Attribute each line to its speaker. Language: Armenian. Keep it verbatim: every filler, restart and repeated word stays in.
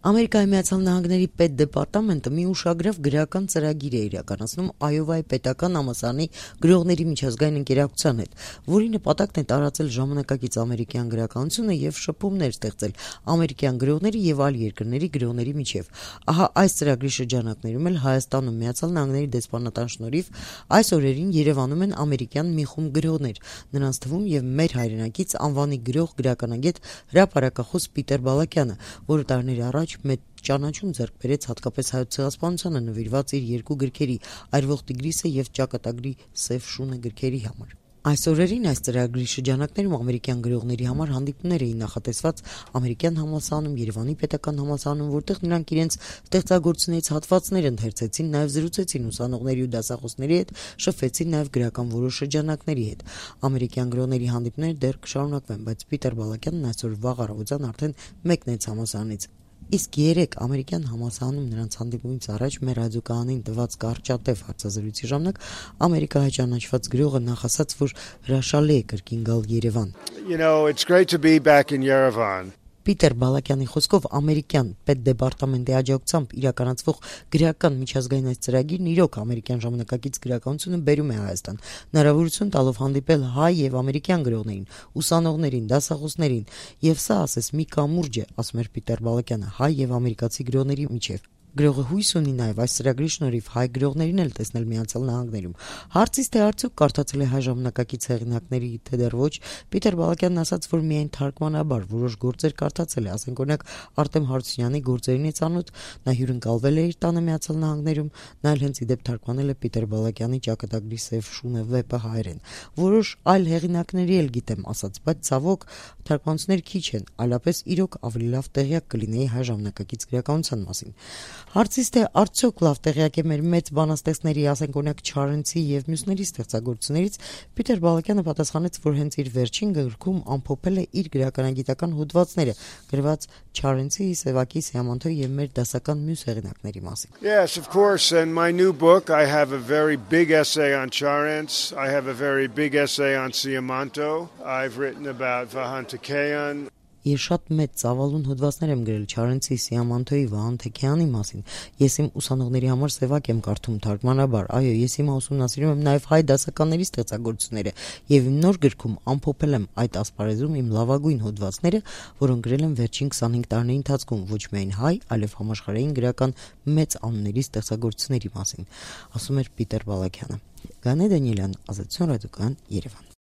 Speaker 1: Ամերիկայի Միացյալ Նահանգների պետդեպարտամենտը մի ուշագրավ գրական ծրագիր է իրականացնում Այովայի պետական համալսարանի գրողների միջազգային ընկերակցության հետ, որի նպատակն է տարածել ժամանակակից ամերիկյան գրականությունը և շփումներ ստեղծել ամերիկյան գրողների և այլ երկրների գրողների միջև։ Ահա այս ծրագրի շրջանակներում էլ Հայաստանում Միացյալ Նահանգների դեսպանատան շնորհիվ այս օրերին Երևանում են ամերիկյան մի խումբ գրողներ, նրանց թվում և մեր հայրենակից անվանի գրող գրականագետ հրապարակախոս Պիտեր Բալակյանը, որը տարիներ առաջ մեծ ճանաչում ձեռք բերեց հատկապես հայոց ցեղասպանությանը նվիրված իր երկու գրքերի՝ «Այրվող Տիգրիսը» և «Ճակատագրի սև շունը» գրքերի համար։ Այս օրերին այս ծրագրի շրջանակներում ամերիկյան գրողների համար հանդիպումներ էին նախատեսված ամերիկյան համալսարանում, Երևանի պետական համալսարանում, որտեղ նրանք իրենց ստեղծագործությունից հատվածներ ընթերցեցին, նաև զրուցեցին ուսանողների ու դասախոսների հետ, շփվեցին նաև գրական որոշ շրջանակների հետ։ Ամերիկյան գրողների հանդիպումները դեռ կշարունակվեն, բայց Պիտեր Բալակյանն այսօր վաղ առավոտյան արդեն մեկնեց համալսարանից։ Իսկ երեկ ամերիկյան համալսարանում նրանց հանդիպումից առաջ մեր ռադիոկայանին տված կարճատև հարցազրույցի ժամանակ ամերիկահայ ճանաչված գրողը նախ ասաց, որ հրաշալի է կրկին գալ Երևան։
Speaker 2: You know, it's great to be back in Yerevan.
Speaker 1: Պիտեր Բալակյանի խոսքով ամերիկյան պետդեպարտամենտի աջակցությամբ իրականացվող գրական միջազգային այս ծրագիրն իրոք ամերիկյան ժամանակակից գրականությունը բերում է Հայաստան, հնարավորություն տալով հանդիպել հայ և ամերիկյան գրողներին, ուսանողներին, դասախոսներին, և սա, ասես, մի կամուրջ է, ասում էր Պիտեր Բալակյանը, հայ և ամերիկացի գրողների միջև։ Գրողը հույս ունի նաև այս ծրագրի շնորհիվ հայ գրողներին էլ տեսնել Միացյալ Նահանգներում։ Հարցից թե արդյոք կարդացել է հայ ժամանակակից հեղինակների, թե դեռ ոչ, Պիտեր Բալակյանն ասաց, որ միայն թարգմանաբար որոշ գործեր կարդացել է, ասենք օրինակ Արտեմ Հարությունյանի գործերին է ծանոթ, նա հյուրընկալվել է իր տանը Միացյալ Նահանգներում, նա էլ հենց ի դեպ թարգմանել է Պիտեր Բալակյանի «Ճակատագրի սև շունը» վեպը հայերեն։ Որոշ այլ հեղինակների էլ գիտեմ, ասաց, բայց ցավոք թարգմանություններ քիչ են, այլապես իրոք ավելի լավ տեղյակ կլինեի հայ ժամանակակից գրականության մասին։ Հարցից թե արդյոք լավ տեղյակ է մեր մեծ բանաստեղծների, ասենք օրինակ Չարենցի և մյուսների ստեղծագործություններից, Պիտեր Բալակյանը պատասխանեց, որ հենց իր վերջին գրքում ամփոփել է իր գրականագիտական հոդվածները, գրված Չարենցի, Սևակի, Սիամանթոյի և մեր դասական մյուս հեղինակների մասին։
Speaker 2: Yes, of course, in my new book I have a very big essay on Charentz, I have a very big essay on Siamanto, I've written about Vahan Tekeyan.
Speaker 1: Ես շատ մեծ ծավալուն հոդվածներ եմ գրել Չարենցի, Սիամանթոյի, Վահան Թեքեյանի մասին։ Ես իմ ուսանողների համար սևակ եմ կարդում թարգմանաբար։ Այո, ես հիմա ուսումնասիրում եմ նաև հայ դասականների ստեղծագործությունները և իմ նոր գրքում ամփոփել եմ այդ ասպարեզում իմ լավագույն հոդվածները, որոնք գրել եմ վերջին քսանհինգ տարիների ընթացքում, ոչ միայն հայ, այլև համաշխարհային գրական մեծ անունների ստեղծագործությունների մասին, ասում էր Պիտեր Բալակյանը։ Գանե Դանիելյան, Ազատություն ռադիոկայան, Երևան։